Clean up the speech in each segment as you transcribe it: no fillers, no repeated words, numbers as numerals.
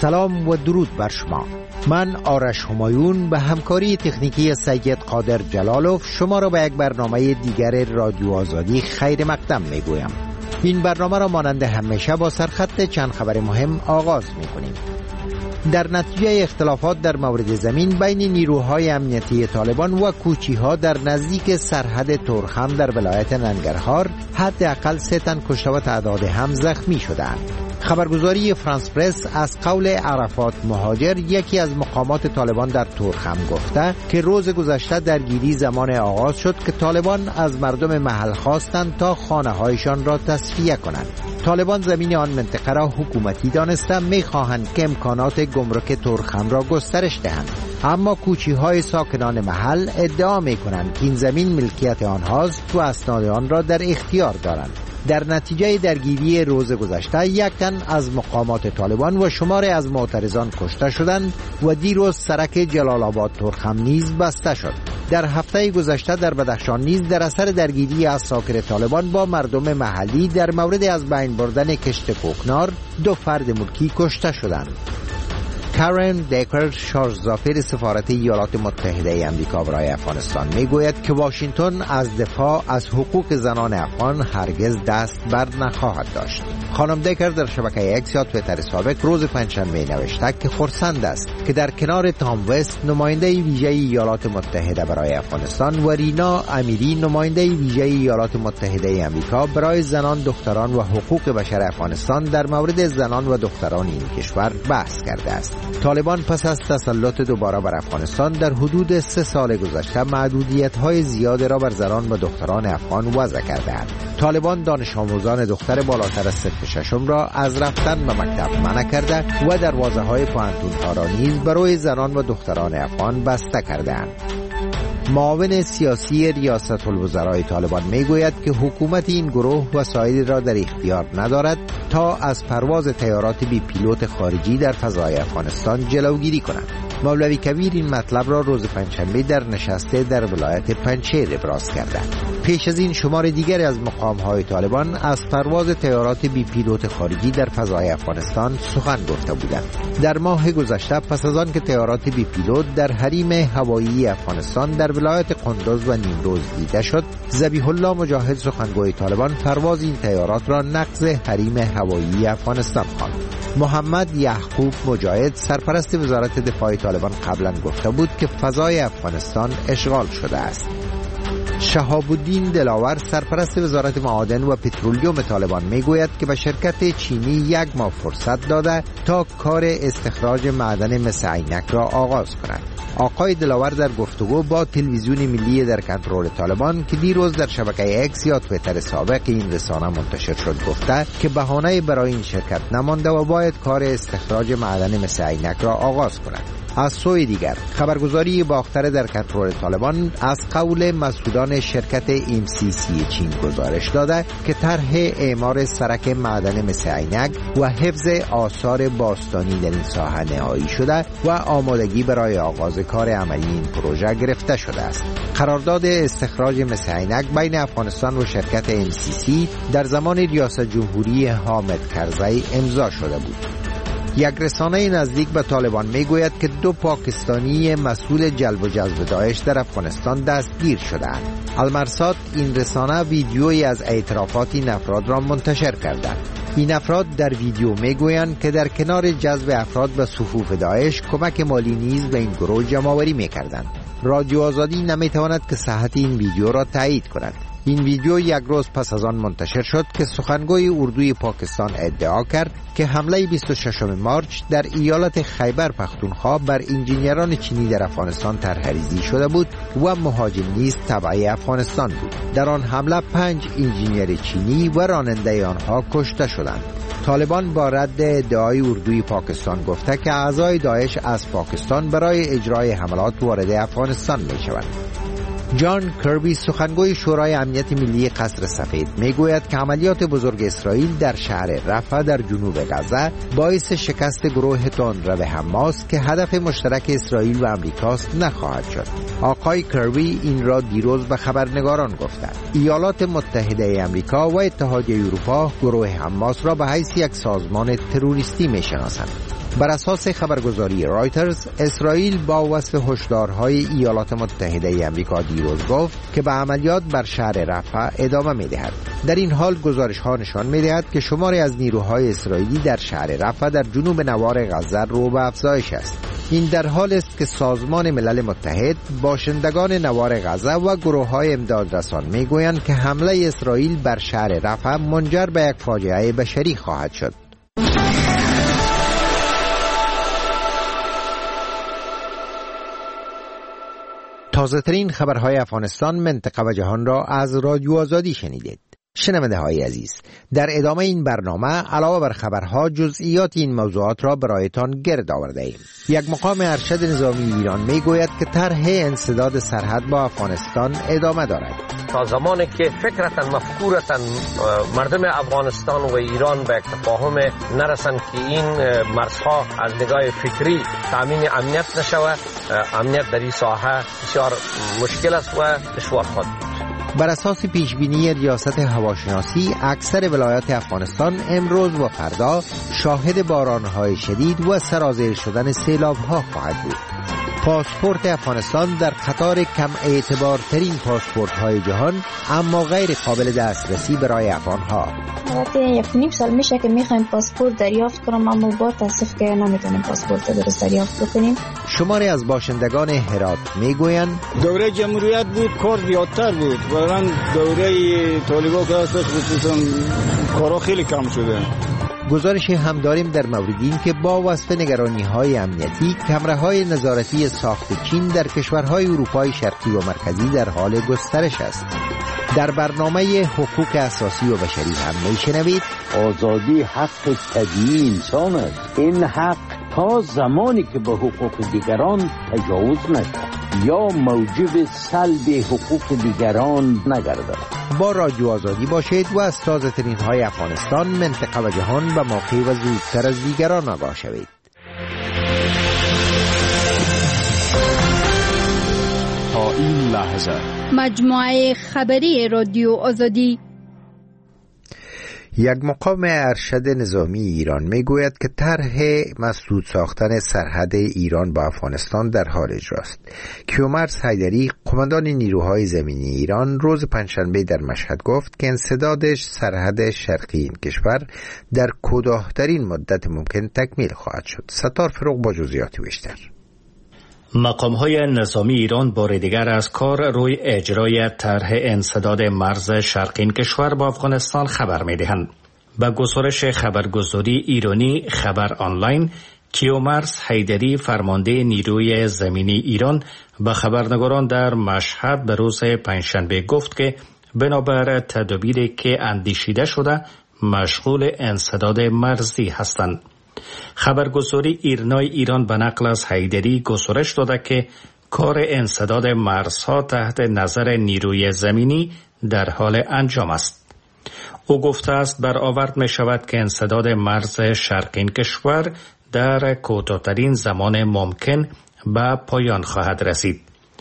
سلام و درود بر شما. من آرش همایون به همکاری تکنیکی سید قادر جلالوف شما را به یک برنامه دیگر رادیو آزادی خیر مقدم می گویم. این برنامه را مانند همیشه با سرخط چند خبر مهم آغاز می کنیم. در نتیجه اختلافات در مورد زمین بین نیروهای امنیتی طالبان و کوچی‌ها در نزدیک سرحد تورخم در ولایت ننگرهار حداقل 3 تن کشته و تعداد هم زخمی شدند. خبرگزاری فرانس پرس از قول عرفات مهاجر، یکی از مقامات طالبان در تورخم، گفته که روز گذشته درگیری زمان آغاز شد که طالبان از مردم محل خواستند تا خانه‌هایشان را تصفیه کنند. طالبان زمین آن منطقه را حکومتی دانسته می‌خواهند که امکانات گمرک تورخم را گسترش دهند، اما کوچی‌های ساکنان محل ادعا می‌کنند که این زمین ملکیت آنهاست و اسناد آن را در اختیار دارند. در نتیجه درگیری روز گذشته 1 تن از مقامات طالبان و شماری از معترضان کشته شدند و دیروز سرک جلال آباد تورخم نیز بسته شد. در هفته گذشته در بدخشان نیز در اثر درگیری عساکر طالبان با مردم محلی در مورد از بین بردن کشت کوکنار 2 فرد ملکی کشته شدند. کارن دیکر، شارژزافر سفارت ایالات متحده آمریکا برای افغانستان، میگوید که واشنگتن از دفاع از حقوق زنان افغان هرگز دست بر نخواهد داشت. خانم دیکر در شبکه اکس یا توییتر سابق روز پنجشنبه نوشته که خرسند است که در کنار تام وست، نماینده ویژه ایالات متحده برای افغانستان، و رینا امیری، نماینده ویژه ایالات متحده آمریکا برای زنان، دختران و حقوق بشر افغانستان در مورد زنان و دختران این کشور بحث کرده است. طالبان پس از تسلط دوباره بر افغانستان در حدود 3 سال گذشته محدودیت‌های زیاد را بر زنان و دختران افغان وضع کرده‌اند. طالبان دانش آموزان دختر بالاتر از صف ششم را از رفتن به مکتب منع کرده و دروازه‌های پوهنتون‌ها را نیز برای زنان و دختران افغان بسته کرده‌اند. معاون سیاسی ریاست الوزرای طالبان میگوید که حکومت این گروه وسایلی را در اختیار ندارد تا از پرواز طیارات بی پیلوت خارجی در فضای افغانستان جلوگیری کند. مولوی کبیر این مطلب را روز پنجشنبه در نشست در ولایت پنجشیر ابراز کرده. پیش از این شمار دیگری از مقام‌های طالبان از پرواز طیارات بی پیلوت خارجی در فضای افغانستان سخن گفته بودند. در ماه گذشته پس از آن که طیارات بی پیلوت در حریم هوایی افغانستان در ولایت قندوز و نیمروز دیده شد، ذبیح الله مجاهد، سخنگوی طالبان، پرواز این طیارات را نقض حریم هوایی افغانستان خواند. محمد یعقوب مجاهد، سرپرست وزارت دفاع طالبان، قبلا گفته بود که فضای افغانستان اشغال شده است. شهاب الدین دلاور، سرپرست وزارت معادن و پترولیوم طالبان، میگوید که به شرکت چینی 1 ماه فرصت داده تا کار استخراج معدن مس عینک را آغاز کند. آقای دلاور در گفتگو با تلویزیون ملی در کنترل طالبان که دیروز در شبکه اکس یا توییتر سابق این رسانه منتشر شد گفته که بهانه‌ای برای این شرکت نمانده و باید کار استخراج معدن مس عینک را آغاز کند. از سوی دیگر خبرگزاری باختر در کنترل طالبان از قول مسئولان شرکت MCC چین گزارش داده که طرح اعمار سرک معدن مس عینک و حفظ آثار باستانی در این ساحه نهایی شده و آمادگی برای آغاز کار عملی این پروژه گرفته شده است. قرارداد استخراج مس عینک بین افغانستان و شرکت MCC در زمان ریاست جمهوری حامد کرزی امضا شده بود. یک رسانه نزدیک به طالبان میگوید که 2 پاکستانی مسئول جلب و جذب داعش در افغانستان دستگیر شدند. المرصاد، این رسانه ویدیویی از اعترافات این افراد را منتشر کرده. این افراد در ویدیو میگویند که در کنار جذب افراد به صفوف داعش کمک مالی نیز به این گروه جمع‌آوری میکردند. رادیو آزادی نمیتواند که صحت این ویدیو را تایید کند. این ویدیو 1 روز پس از آن منتشر شد که سخنگوی اردوی پاکستان ادعا کرد که حمله 26 مارچ در ایالت خیبر پختونخوا بر انجینران چینی در افغانستان طرح‌ریزی شده بود و مهاجم نیز تبع افغانستان بود. در آن حمله 5 انجینر چینی و راننده آنها کشته شدند. طالبان با رد ادعای اردوی پاکستان گفته که اعضای داعش از پاکستان برای اجرای حملات وارد افغانستان می‌شوند. جان کربی، سخنگوی شورای امنیت ملی قصر سفید، میگوید که عملیات بزرگ اسرائیل در شهر رفح در جنوب غزه باعث شکست گروه تندرو حماس که هدف مشترک اسرائیل و امریکاست نخواهد شد. آقای کربی این را دیروز به خبرنگاران گفتند. ایالات متحده امریکا و اتحادیه اروپا گروه حماس را به حیث یک سازمان تروریستی میشناسند. بر اساس خبرگزاری رایترز، اسرائیل با وصف هشدارهای ایالات متحده آمریکا دیروز گفت که به عملیات بر شهر رفح ادامه می‌دهد. در این حال گزارش‌ها نشان می‌دهد که شماری از نیروهای اسرائیلی در شهر رفح در جنوب نوار غزه رو به افزایش است. این در حال است که سازمان ملل متحد، باشندگان نوار غزه و گروه‌های امدادرسان می‌گویند که حمله اسرائیل بر شهر رفح منجر به یک فاجعه بشری خواهد شد. تازه ترین خبرهای افغانستان، منطقه و جهان را از رادیو آزادی شنیدید. شنونده های عزیز، در ادامه این برنامه علاوه بر خبرها جزئیات این موضوعات را برایتان گرد آورده ایم. یک مقام ارشد نظامی ایران می گوید که طرح انسداد سرحد با افغانستان ادامه دارد. تا زمانی که فکرتاً مفکورتاً مردم افغانستان و ایران به تفاهم نرسند که این مرزها از نگاه فکری تامین امنیت نشود، امنیت در این ساحه بسیار مشکل است و دشوار خواهد بود. بر اساس پیشبینی ریاست هواشناسی، اکثر ولایات افغانستان امروز و فردا شاهد بارانهای شدید و سرازیر شدن سیلاب‌ها خواهد بود. پاسپورت افغانستان در قطار کم اعتبارترین پاسپورت‌های جهان، اما غیر قابل دسترسی برای افغان‌ها. البته 1.5 سال میشه که میخوایم پاسپورت دریافت کنیم، اما با تاسف که نمیتونیم پاسپورت درست دریافت بکنیم. شماری از باشندگان هرات میگویند دوره جمهوریت بود، کار زیادتر بود، الان دوره طالبان که هستش خصوصا کارا خیلی کم شده. گزارش هم داریم در مورد این که با وصف نگرانی‌های امنیتی، کمره‌های نظارتی ساخت چین در کشورهای اروپای شرقی و مرکزی در حال گسترش است. در برنامه حقوق اساسی و بشری هم میشنوید آزادی حق طبیعی انسان است. این حق تا زمانی که به حقوق دیگران تجاوز نشود یا موجب سلب حقوق دیگران نگردد. با رادیو آزادی باشید و از تازه ترین های افغانستان، منطقه و جهان به موقع و زودتر از دیگران آگاه شوید. تا این لحظه مجموعه خبری رادیو آزادی. یک مقام ارشد نظامی ایران میگوید که طرح مسدود ساختن سرحد ایران با افغانستان در حال اجراست. کیومرث حیدری، قماندان نیروهای زمینی ایران، روز پنجشنبه در مشهد گفت که انسداد سرحد شرقی این کشور در کوتاه‌ترین مدت ممکن تکمیل خواهد شد. ستار فروغ با جزئیات بیشتر. مقام‌های نظامی ایران بار دیگر از کار روی اجرای طرح انسداد مرز شرقی کشور با افغانستان خبر می‌دهند. با گزارش خبرگزاری ایرانی خبر آنلاین، کیومرث حیدری، فرمانده نیروی زمینی ایران، به خبرنگاران در مشهد به روز پنجشنبه گفت که بنابر تدابیری که اندیشیده شده مشغول انسداد مرزی هستند. خبرگزاری ایرنای ایران به نقل از حیدری گزارش داده که کار انسداد مرزها تحت نظر نیروی زمینی در حال انجام است. او گفته است برآورد می شود که انسداد مرز شرقی کشور در کوتاه‌ترین زمان ممکن به پایان خواهد رسید.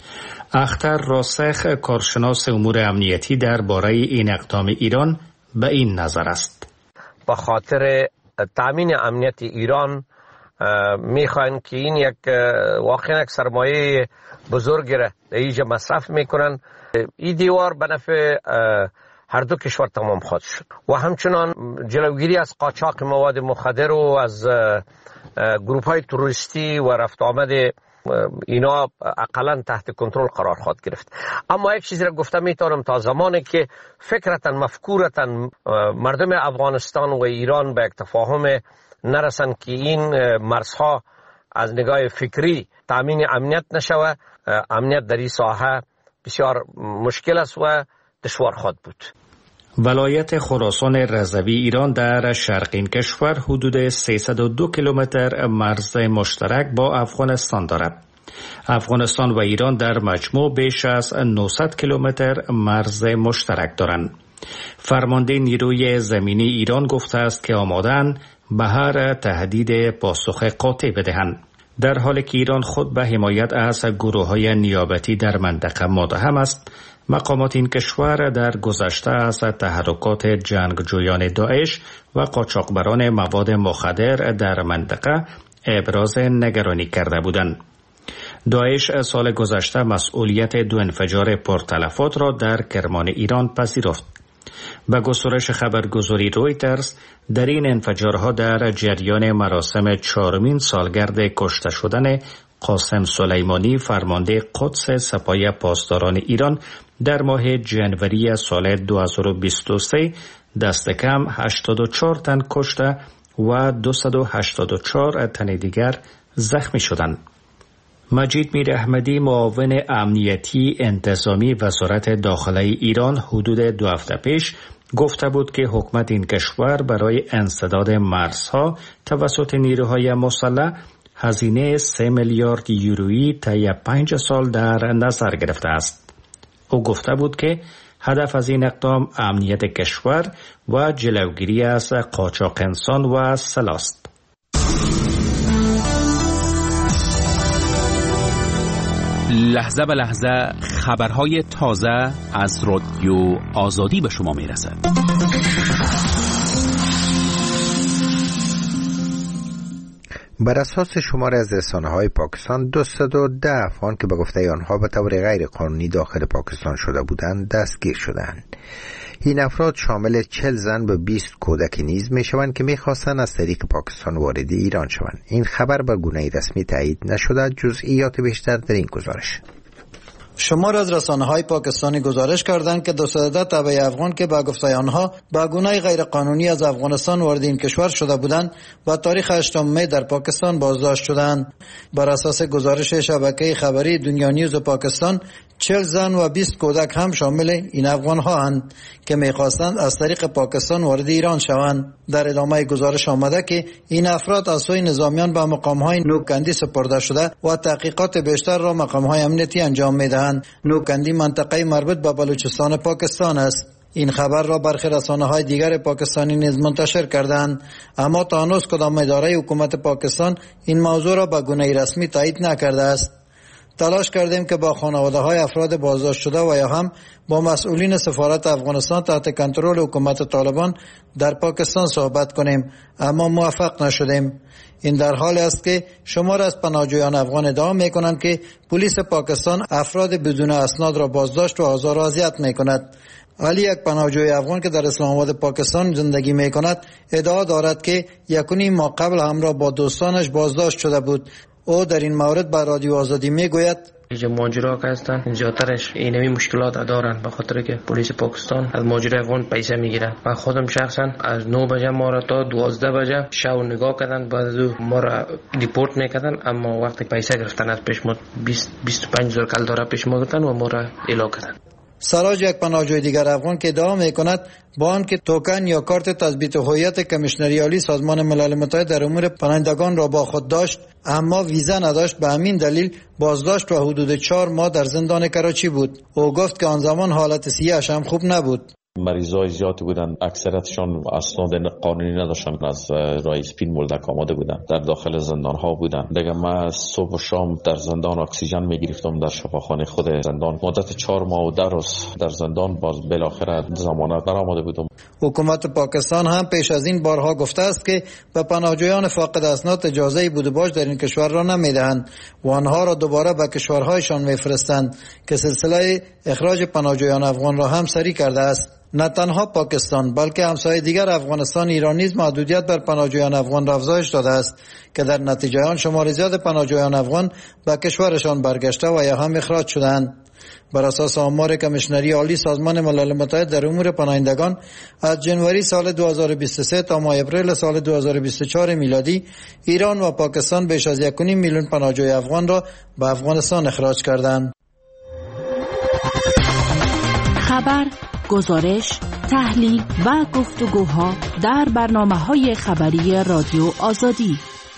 اختر راسخ، کارشناس امور امنیتی، درباره این اقدام ایران به این نظر است: با خاطر تامین امنیت ایران میخواین که این واقعا یک سرمایه بزرگ را اینجا مصرف میکنن. این دیوار به نفع هر دو کشور تمام خواهد شد و همچنان جلوگیری از قاچاق مواد مخدر و از گروپ های تروریستی و رفت آمد اینا اقلا تحت کنترل قرار خواهد گرفت. اما یک چیزی را گفته میتونم، تا زمانی که فکرتاً مفکورتاً مردم افغانستان و ایران به تفاهم نرسند که این مرزها از نگاه فکری تامین امنیت نشود، امنیت در این ساحه بسیار مشکل است و دشوار خواهد بود. ولایت خراسان رضوی ایران در شرقی کشور حدود 302 کیلومتر مرز مشترک با افغانستان دارد. افغانستان و ایران در مجموع بیش از 900 کیلومتر مرز مشترک دارند. فرمانده نیروی زمینی ایران گفته است که آماده‌اند به هر تهدید پاسخ قاطع بدهند. در حالی که ایران خود به حمایت از گروه‌های نیابتی در منطقه متهم است، مقامات این کشور در گذشته از تحرکات جنگجویان داعش و قاچاقبران مواد مخدر در منطقه ابراز نگرانی کرده بودند. داعش سال گذشته مسئولیت 2 انفجار پرتلفات را در کرمان ایران پذیرفت. به گزارش خبرگزاری رویترز، در این انفجارها در جریان مراسم 4مین سالگرد کشته شدن قاسم سلیمانی فرمانده قدس سپاه پاسداران ایران در ماه جنوری سال 2023 دست کم 84 تن کشته و 284 تن دیگر زخمی شدند. مجید میر احمدی، معاون امنیتی انتظامی وزارت داخله ایران، حدود 2 هفته پیش گفته بود که حکومت این کشور برای انسداد مرزها توسط نیروهای مسلح هزینه 3 میلیارد یورویی طی 5 سال در نظر گرفته است. او گفته بود که هدف از این اقدام امنیت کشور و جلوگیری از قاچاق انسان و سلاح است. لحظه به لحظه خبرهای تازه از رادیو آزادی به شما میرسد. بر اساس شمار از رسانه‌های پاکستان 210 افغان که به گفته آنها به طور غیر قانونی داخل پاکستان شده بودند دستگیر شدند. این افراد شامل 40 زن و 20 کودک نیز میشوند که میخواستند از طریق پاکستان وارد ایران شوند. این خبر به گونه رسمی تایید نشده. جزئیات بیشتر در این گزارش. شمار از رسانه‌های پاکستانی گزارش کردند که 210 تبع افغان که به گفته آنها به گونه غیر قانونی از افغانستان وارد این کشور شده بودند و تاریخ 8 می در پاکستان بازداشت شدند. بر اساس گزارش شبکه خبری دنیا نیوز پاکستان، 40 زن و 20 کودک هم شامل این افغان‌ها هستند که می‌خواستند از طریق پاکستان وارد ایران شوند. در ادامه گزارش آمده که این افراد از سوی نظامیان به مقام‌های نوکندی سپرده شده و تحقیقات بیشتر را مقام‌های امنیتی انجام می‌دهند. نوکندی منطقه مربوط به بلوچستان پاکستان است. این خبر را برخی رسانه‌های دیگر پاکستانی نیز منتشر کردند، اما تا هنوز کدام اداره حکومت پاکستان این موضوع را به گونه رسمی تایید نکرده است. تلاش کردیم که با خانواده‌های افراد بازداشت شده و یا هم با مسئولین سفارت افغانستان تحت کنترل حکومت طالبان در پاکستان صحبت کنیم، اما موفق نشدیم. این در حالی است که شمار از پناهجویان افغان ادعا می‌کنند که پلیس پاکستان افراد بدون اسناد را بازداشت و آزار و اذیت می‌کند. ولی یک پناهجوی افغان که در اسلام آباد پاکستان زندگی می‌کند ادعا دارد که 1.5 ماه قبل همراه با دوستانش بازداشت شده بود. او در این مورد به رادیو آزادی میگوید اینجا ماجرا که هستن اینجا ترش اینمی مشکلات دارن به خاطر که پلیس پاکستان از ماجرای افغان پیسه میگیرن. من خودم شخصا از 9 بجه ما را تا 12 بجه شب نگاه کردن، بعد از ما را دیپورت میکردن، اما وقتی پیسه گرفتن از پیش ما 25,000 کل داره پیش ما گرفتن و ما را اعلام کردن. سراج، یک پناهجوی دیگر افغان که ادعا میکند با آنکه توکن یا کارت تثبیت هویت کمیشنری عالی سازمان ملل متحد در امور پناهندگان را با خود داشت اما ویزا نداشت، به همین دلیل بازداشت و حدود 4 ماه در زندان کراچی بود. او گفت که آن زمان حالت صحیح‌اش هم خوب نبود. مریضای زیادی بودن، اکثرتشان اسناد قانونی نداشتن، از رای اسپین مولدک آماده بودن، در داخل زندان ها بودن. دیگه من صبح و شام در زندان اکسیژن میگرفتم در شفاخانه خود زندان. مدت 4 ماه و 10 روز در زندان، باز بالاخره ضمانت آماده بودم. حکومت پاکستان هم پیش از این بارها گفته است که به پناهجویان فاقد اسناد اجازه بود و باش در این کشور را نمیدهند و آنها را دوباره به کشورهایشان میفرستند که سلسله اخراج پناهجویان افغان را هم سری کرده است. نه تنها پاکستان بلکه همسایه دیگر افغانستان، ایران نیز محدودیت بر پناهجویان افغان را افزایش داده است که در نتیجه آن شمار زیاد پناهجویان افغان به کشورشان برگشته و یا هم اخراج شدند. بر اساس آمار کمیشنری عالی سازمان ملل متحد در امور پناهندگان، از جنوری سال 2023 تا ماه اپریل سال 2024 میلادی، ایران و پاکستان بیش از 1.5 میلیون پناهجوی افغان را به افغانستان اخراج کردند. خبر، گزارش، تحلیل و گفتگوها در برنامه‌های خبری رادیو آزادی.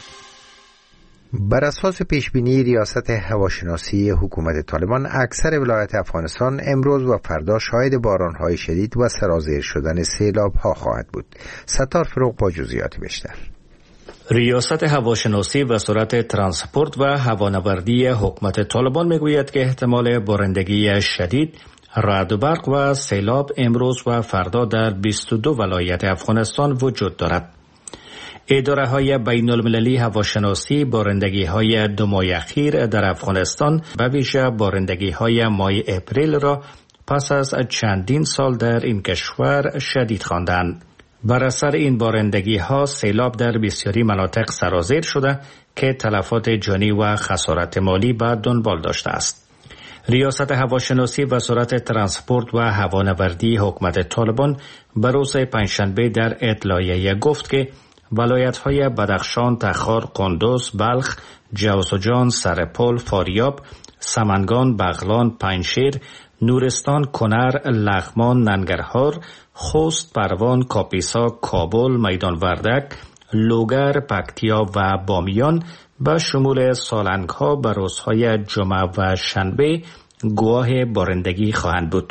بر اساس پیشبینی ریاست هواشناسی حکومت طالبان، اکثر ولایت افغانستان امروز و فردا شاهد باران‌های شدید و سرازیر شدن سیلاب‌ها خواهد بود. ستار فروغ با جزئیات بیشتر. ریاست هواشناسی وزارت ترانسپورت و هوانوردی حکومت طالبان میگوید که احتمال بارندگی شدید، رعد و برق و سیلاب امروز و فردا در 22 ولایت افغانستان وجود دارد. اداره های بین المللی هواشناسی بارندگی های 2 ماه اخیر در افغانستان به ویژه بارندگی های ماه اپریل را پس از چندین سال در این کشور شدید خواندند. بر اثر این بارندگی ها سیلاب در بسیاری مناطق سرازیر شده که تلفات جانی و خسارت مالی به دنبال داشته است. ریاست هواشناسی وزارت ترانسپورت و هوانوردی حکومت طالبان به روز پنجشنبه در اطلاعیه گفت که ولایت‌های بدخشان، تخار، قندوز، بلخ، جوزجان، سرپل، فاریاب، سمنگان، بغلان، پنجشیر، نورستان، کنر، لغمان، ننگرهار، خوست، پروان، کاپیسا، کابل، میدان وردک، لوگر، پکتیا و بامیان به شمول سالنگ‌ها به روزهای جمعه و شنبه گواه بارندگی خواهند بود.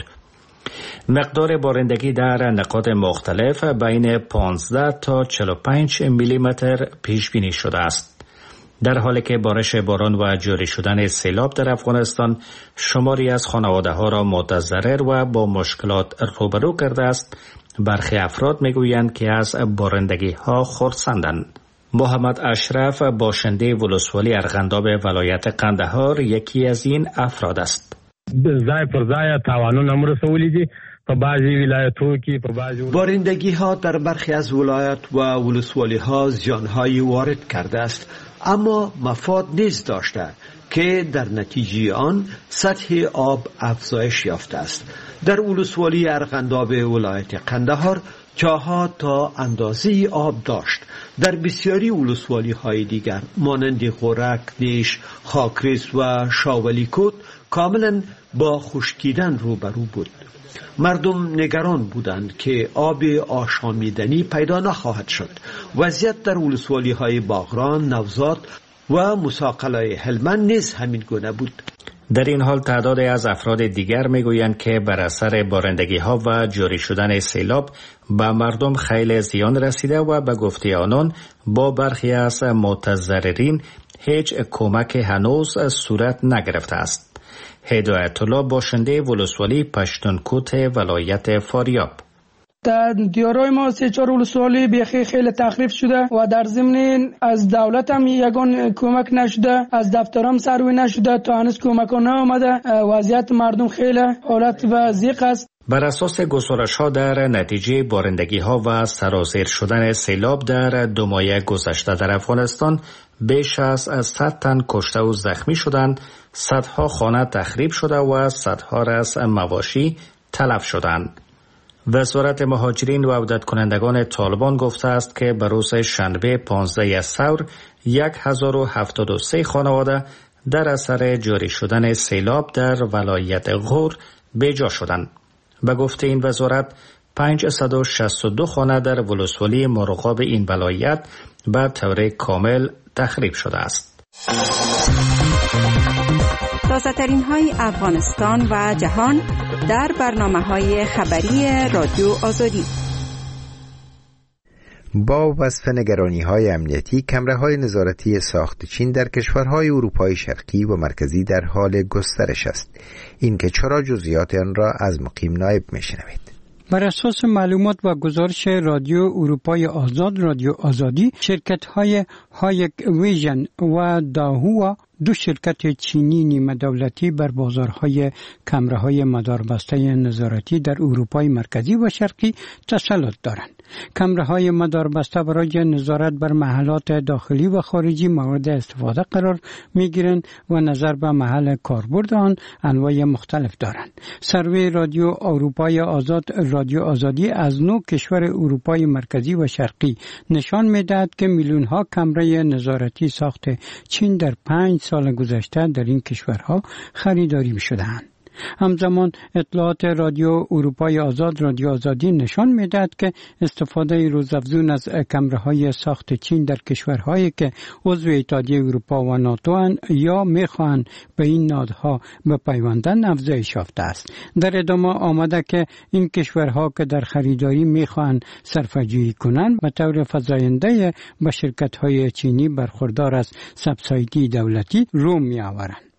مقدار بارندگی در نقاط مختلف بین 15 تا 45 میلیمتر پیش بینی شده است. در حالی که بارش باران و جاری شدن سیلاب در افغانستان شماری از خانواده ها را متضرر و با مشکلات روبرو کرده است، برخی افراد میگویند که از بارندگی ها خرسندند. محمد اشرف باشنده ولسوالی ارغنداب ولایت قندهار یکی از این افراد است. ځای پر ځای تاوانونه هم رسولي دي په بعضی ولایتو کې په بعضی بارندگی ها در برخی از ولایت و ولسوالی ها زیانهایی وارد کرده است، اما مفاد نیز داشته که در نتیجه آن سطح آب افزایش یافته است. در ولسوالی ارغنداب ولایت قندهار چاه‌ها تا اندازه آب داشت. در بسیاری ولسوالی های دیگر مانند غورک، نیش، خاکریز و شاولیکوت کاملا با خشکیدن روبرو بود. مردم نگران بودند که آب آشامیدنی پیدا نخواهد شد. وضعیت در ولسوالی های باغران، نوزاد و مساقلای هلمند نیز همین گونه بود. در این حال تعدادی از افراد دیگر میگویند که بر اثر بارندگی ها و جاری شدن سیلاب به مردم خیلی زیان رسیده و به گفته آنان با برخی از متضررین هیچ کمک هنوز صورت نگرفته است. هدایت الله باشنده ولسوالی پشتونکوت ولایت فاریاب: در دیارای ما 3-4 ولسوالی بیخی خیلی تخریب شده و در ضمن از دولت هم یگان کمک نشده، از دفترام سروی نشده، تا هنوز کمک نآمده. وضعیت مردم خیلی حالت وضیق است. بر اساس گزارش ها در نتیجه بارندگی ها و سرازیر شدن سیلاب در 2 ماه گذشته در افغانستان بیش از 100 تن کشته و زخمی شدند، صدها خانه تخریب شده و صدها از مواشی تلف شدند. وزارت مهاجرین و عودت کنندگان طالبان گفته است که به روز شنبه 15 ثور 1073 خانواده در اثر جاری شدن سیلاب در ولایت غور بیجا شدند. به گفته این وزارت 562 خانه در ولسوالی مرغاب این ولایت به طور کامل تخریب شده است. تازه‌ترین های افغانستان و جهان در برنامه‌های خبری رادیو آزادی. با وصف نگرانی‌های امنیتی، کمره‌های نظارتی ساخت چین در کشورهای اروپای شرقی و مرکزی در حال گسترش است. این که چرا جزئیات آن را از مقیم نایب می‌شنوید. بر اساس معلومات و گزارش رادیو اروپای آزاد، رادیو آزادی، شرکت‌های هایک ویژن و داهوا، 2 شرکت چینی نیمه دولتی بر بازارهای کمره‌های مداربسته نظارتی در اروپای مرکزی و شرقی تسلط دارند. کمره‌های مداربسته برای نظارت بر محلات داخلی و خارجی مورد استفاده قرار می‌گیرند و نظر به محل کاربرد آن انواع مختلف دارند. سروی رادیو اروپای آزاد، رادیو آزادی از 9 کشور اروپای مرکزی و شرقی نشان می‌دهد که میلیون‌ها کمره نظارتی ساخت چین در 5 سال گذشته در این کشورها خریداری می‌شدند. همزمان اطلاعات رادیو اروپای آزاد، رادیو آزادی نشان می‌دهد که استفاده روزافزون از کمره‌های ساخت چین در کشورهایی که عضو اتحادیه اروپا و ناتو اند یا می‌خواهند به این نهادها بپیوندند افزایش یافته است. در ادامه آمده که این کشورها که در خریداری می‌خواهند صرفه‌جویی کنند و طور فزاینده به شرکت‌های چینی برخوردار از سبسایدی دولتی رو می‌آورند.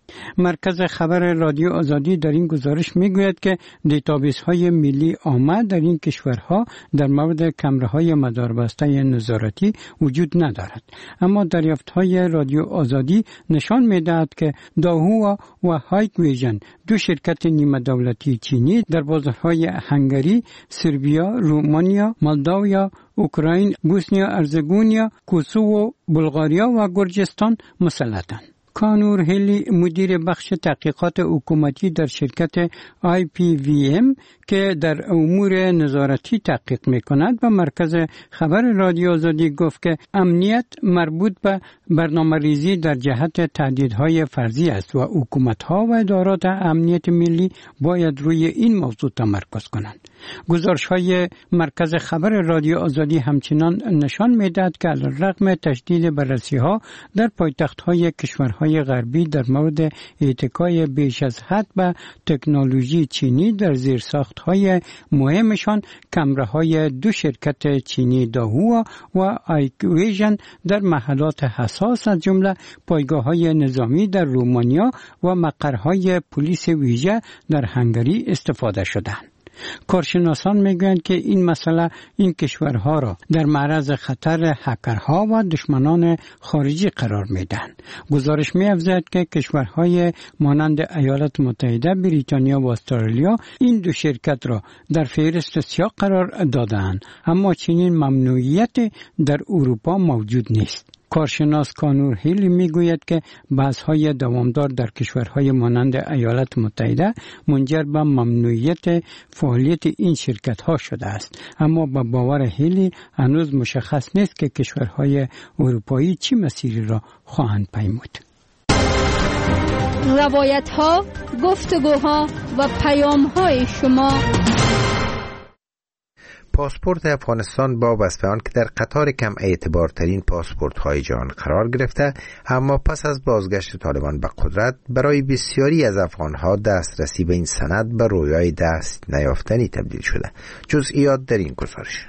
مرکز خبر رادیو آزادی در این گزارش میگوید که دیتابیس های ملی عامه در این کشورها در مورد کمره‌های مداربسته نظارتی وجود ندارد، اما دریافت های رادیو آزادی نشان میدهد که داهوا و هایک ویژن، دو شرکت نیمه دولتی چینی، در بازارهای هنگری، سربیا، رومانیا، مولداویا، اوکراین، بوسنیا ارزگونیا، کوسوو، بلغاریا و گرجستان مسلطند. کانور هیلی مدیر بخش تحقیقات حکومتی در شرکت IPVM که در امور نظارتی تحقیق می‌کند و مرکز خبر رادیو آزادی گفت که امنیت مربوط به برنامه‌ریزی در جهت تهدیدهای فرضی است و حکومت‌ها و ادارات امنیت ملی باید روی این موضوع تمرکز کنند. گزارش‌های مرکز خبر رادیو آزادی همچنان نشان می‌دهد که علیرغم تشدید بررسی‌ها در پایتخت‌های کشورهای غربی در مورد اتکای بیش از حد به تکنولوژی چینی در زیرساخت‌های مهمشان، کمره‌های دو شرکت چینی داهوا و آیکویژن در محلات حساس از جمله پایگاه‌های نظامی در رومانیا و مقرهای پلیس ویژه در هنگری استفاده شدند. کارشناسان میگویند که این مسئله این کشورها را در معرض خطر هکرها و دشمنان خارجی قرار میدهند. گزارش می‌افزاید که کشورهای مانند ایالات متحده، بریتانیا و استرالیا این دو شرکت را در فهرست سیاه قرار داده‌اند، اما چنین ممنوعیت در اروپا موجود نیست. کارشناس کانور هیلی میگوید که بحث‌های دوامدار در کشورهای مانند ایالات متحده منجر به ممنوعیت فعالیت این شرکت‌ها شده است، اما با باور هیلی هنوز مشخص نیست که کشورهای اروپایی چه مسیری را خواهند پیمود. روایت‌ها، گفتگوها و پیام‌های شما. پاسپورت افغانستان با وصف آن که در قطار کم اعتبارترین پاسپورت‌های جهان قرار گرفته، اما پس از بازگشت طالبان به قدرت برای بسیاری از افغان‌ها دسترسی به این سند به رویای دست نیافتنی تبدیل شده. جزئیات در این گزارش.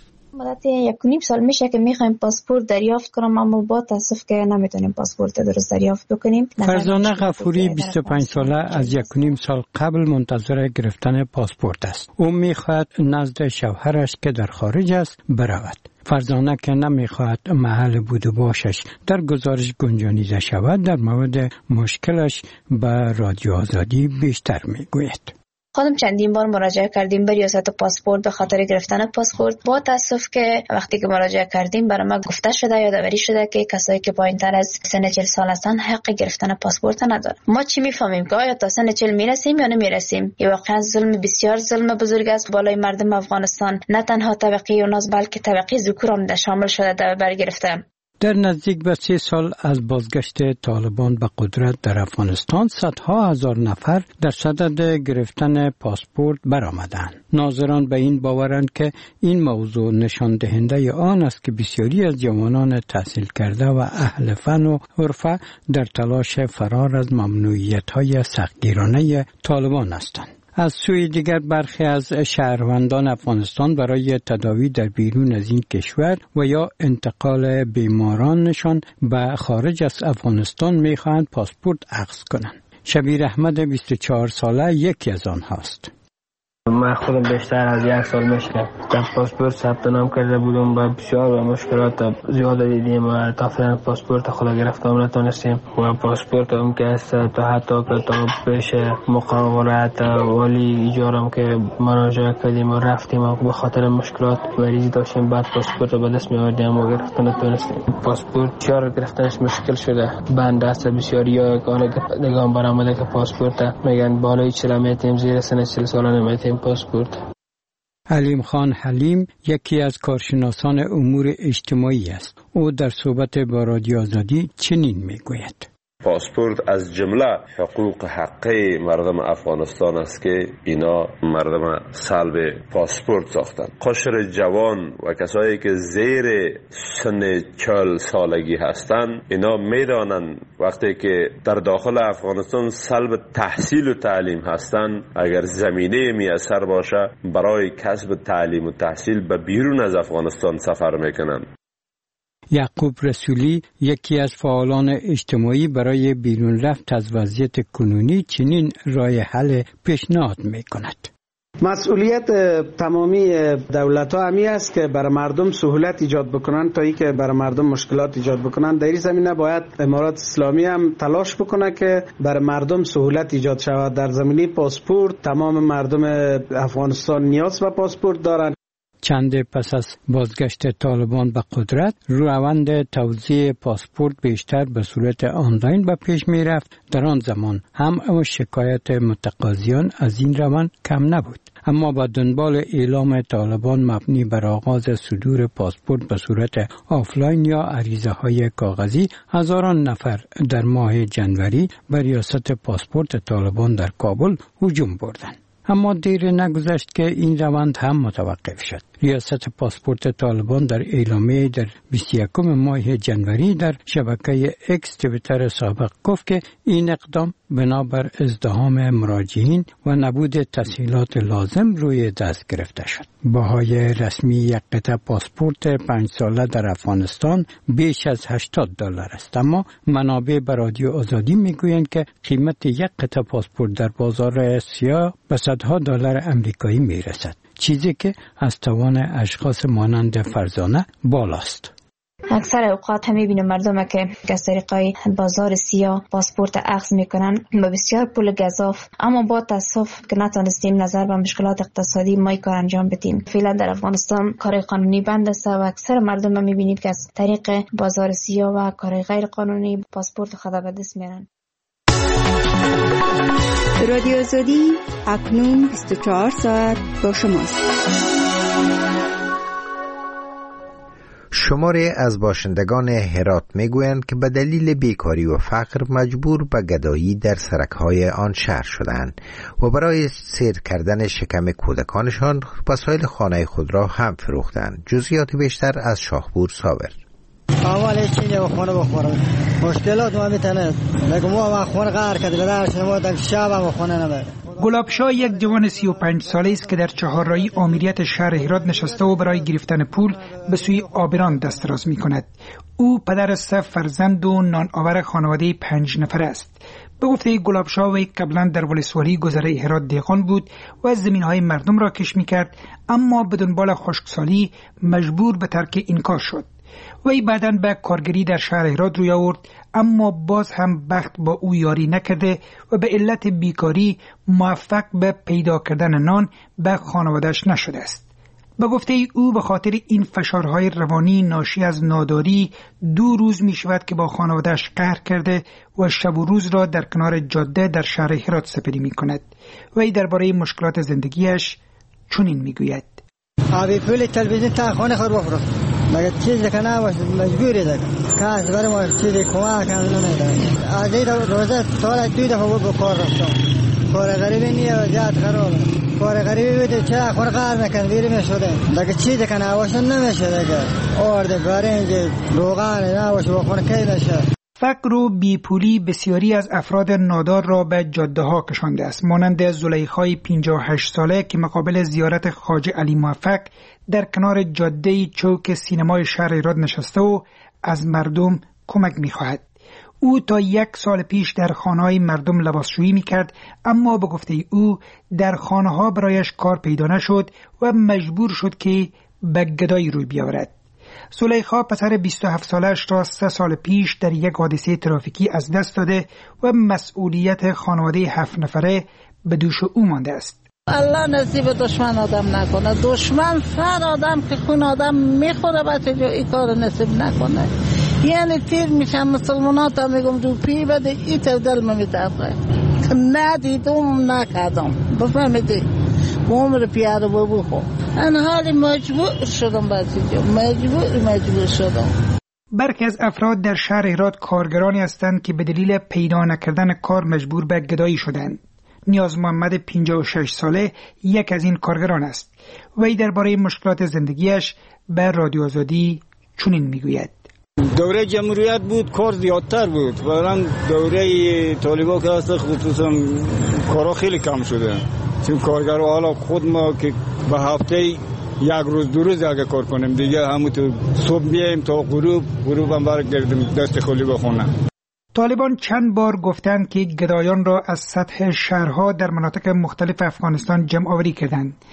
مدت 1.5 سال میشه که میخوایم پاسپورت دریافت کنیم، اما با تاسف که نمیتونیم پاسپورت درست دریافت بکنیم. فرزانه غفوری 25 ساله از 1.5 سال قبل منتظر گرفتن پاسپورت است. او میخواهد نزد شوهرش که در خارج است برود. فرزانه که نمیخواهد محل بود و باشش در گزارش گنجانیده شود، در مورد مشکلش به رادیو آزادی بیشتر میگوید. خودم چندین بار مراجعه کردیم به ریاست پاسپورت به خاطر گرفتن پاسپورت. با تاسف که وقتی که مراجعه کردیم برای ما گفته شده، یادآوری شده که کسایی که پایین‌تر از سن 40 سال هستن حق گرفتن پاسپورت ندارن. ما چی میفهمیم که آیا تا سن 40 میرسیم یا نمیرسیم؟ این واقعا بسیار ظلم بزرگ است بالای مردم افغانستان، نه تنها طبقه یوناس بلکه طبقه ذکور هم شامل شده در بر گرفته. در نزدیک به 3 سال از بازگشت طالبان به قدرت در افغانستان، صدها هزار نفر در صدد گرفتن پاسپورت برآمدند. ناظران به این باورند که این موضوع نشان دهنده آن است که بسیاری از جوانان تحصیل کرده و اهل فن و حرفه در تلاش فرار از ممنوعیت‌های سختگیرانه طالبان هستند. از سوی دیگر برخی از شهروندان افغانستان برای تداوی در بیرون از این کشور و یا انتقال بیمارانشان به خارج از افغانستان می‌خواهند پاسپورت اخذ کنند. شبیر احمد 24 ساله یکی از آنهاست. من خودم بیشتر از 1 سال میشه در پاسپورت ثبت نام کرده بودم و بسیار مشکلات زیاد دیدیم و تا فعلا پاسپورت خود گرفتم نتونستیم و پاسپورت هم که است تا حتی که تا پیش مقام ولایت ولی اجارم که مراجعه کردیم و رفتیم و به خاطر مشکلات مریضی داشتیم، بعد پاسپورت رو به دست می‌آوردیم و گرفتن نتونستیم. پاسپورت بسیار گرفتنش مشکل شده. بند است بسیاری که نگام برآمده که پاسپورت میگن بالای 40 میتیم، زیر سن 40 سال نمیتیم پاسپورت. علیم خان حلیم یکی از کارشناسان امور اجتماعی است. او در صحبت با رادیو آزادی چنین میگوید: پاسپورت از جمله حقوق حقی مردم افغانستان است که اینا مردم سلب پاسپورت ساختند. قشر جوان و کسایی که زیر سن 40 سالگی هستند اینا میدانند وقتی که در داخل افغانستان سلب تحصیل و تعلیم هستند، اگر زمینه میسر باشه برای کسب تعلیم و تحصیل به بیرون از افغانستان سفر میکنند. یعقوب رسولی یکی از فعالان اجتماعی برای بیرون رفت از وضعیت کنونی چنین راه حل پیشنهاد می‌کند. مسئولیت تمامی دولت‌ها همی است که برای مردم سهولت ایجاد بکنن تا اینکه برای مردم مشکلات ایجاد بکنن. در این زمینه باید امارات اسلامی هم تلاش بکنه که برای مردم سهولت ایجاد شود. در زمینه پاسپورت تمام مردم افغانستان نیاز به پاسپورت دارند. چند پس از بازگشت طالبان به قدرت، روند توزیع پاسپورت بیشتر به صورت آنلاین به پیش می رفت. در آن زمان هم شکایت متقاضیان از این روند کم نبود. اما با دنبال اعلام طالبان مبنی بر آغاز صدور پاسپورت به صورت آفلاین یا عریضه های کاغذی، هزاران نفر در ماه جنوری به ریاست پاسپورت طالبان در کابل هجوم بردند. اما دیر نگذشت که این روند هم متوقف شد. ریاست پاسپورت طالبان در اعلامیه در 21 ماه جنوری در شبکه اکس توییتر سابق گفت که این اقدام بنابر ازدحام مراجعین و نبود تسهیلات لازم روی دست گرفته شد. بهای رسمی یک قطعه پاسپورت 5 ساله در افغانستان بیش از $80 است، اما منابع به رادیو آزادی میگویند که قیمت یک قطعه پاسپورت در بازار سیاه به صدها دلار امریکایی میرسد، چیزی که از توان اشخاص مانند فرزانه بالاست. اکثر اوقات میبینیم مردم که از طریقای بازار سیاه پاسپورت اخذ میکنن با بسیار پول گزاف، اما با تاسف که نتونستیم نظر به مشکلات اقتصادی ما کار انجام بدیم. فعلا در افغانستان کار قانونی بند است و اکثر مردم میبینیم که از طریق بازار سیاه و کار غیر قانونی پاسپورت خود به دست میارن. رادیو آزادی اکنون 24 ساعت با شماست. شماری از باشندگان هرات میگویند که به دلیل بیکاری و فقر مجبور به گدایی در سرک‌های آن شهر شدند و برای سیر کردن شکم کودکانشان وسایل خانه خود را هم فروختند. جزئیات بیشتر از شاهپور صابر. اول چیزی خونه بخورم مشکلات ما میتونه لکه ما خونه قرار کرد بدرش ما در شب ما خونه نبر. گلابشاه یک جوان 35 ساله است که در چهارراهی آمریت شهر هرات نشسته و برای گرفتن پول به سوی آبران دست دراز می‌کند. او پدر 3 فرزند و نان آور خانواده 5 نفره است. به گفته گلابشاه وی قبلا در ولسوالی گذره هرات دیقان بود و زمین‌های مردم را کش می‌کرد، اما به دنبال خشکسالی مجبور به ترک این کار شد. وی بعداً به کارگری در شهر هرات روی آورد، اما باز هم بخت با او یاری نکرده و به علت بیکاری موفق به پیدا کردن نان به خانواده‌اش نشده است. به گفته او به خاطر این فشارهای روانی ناشی از ناداری 2 روز می شود که با خانواده‌اش قهر کرده و شب و روز را در کنار جاده در شهر هرات سپری می کند. وی درباره مشکلات زندگیش چنین می گوید: آبی پول تلویزیون تا خانه خود بفروخت. مگر چیزی که نباشه مجبوری دیگه. کاش برای ما چیزی کمک کنه نمیده. از این روزه تا 2 دفعه به کار رفتم. کار غریبی نیه و جات خرابه. کار غریبی بود چه خور کار نکن بیرون شده. مگر چیزی که نباشه نمیشه دیگه. آرد برنج روغن نباشه بخونه کی نشه. فقر و بیپولی بسیاری از افراد نادار را به جاده ها کشانده است، مانند زلیخای 58 ساله که مقابل زیارت خواجه علی موفق در کنار جاده چوک سینمای شهر هرات نشسته و از مردم کمک می‌خواهد. او تا 1 سال پیش در خانه‌های مردم لباسشویی می‌کرد، اما به گفته او در خانه‌ها برایش کار پیدا نشد و مجبور شد که به گدایی روی بیاورد. زلیخا پسر 27 سالش را 3 سال پیش در یک حادثه ترافیکی از دست داده و مسئولیت خانواده 7 نفره به دوش او مانده است. الله نصیب دشمن آدم نکنه. دشمن سر آدم که خون آدم میخوره بچه جو این کار نصیب نکنه. یعنی تیر میشم مسلمانات هم میگم دو پی بده ای تر دل میتره ندیدم نکردم بفهمیدی عمر پیاده بابو خو ان حالی مجبور شدم بچه جو مجبور شدم. برخی از افراد در شهر هرات کارگرانی هستند که به دلیل پیدا نکردن کار مجبور به گدایی شدند. نیاز محمد 56 ساله یک از این کارگران است. وی درباره مشکلات زندگیش به رادیو آزادی چنین میگوید: دوره جمهوریت بود کار زیادتر بود، بعدن دوره طالبا که هست خصوصا کارا خیلی کم شده. چون کارگرها حالا خود ما که به هفته یک روز دو روز اگه کار کنیم دیگه همون تو صبح میایم تا غروب هم برگردیم دست خالی بخونم. طالبان چند بار گفتند که گدایان را از سطح شهرها در مناطق مختلف افغانستان جمع آوری کردند.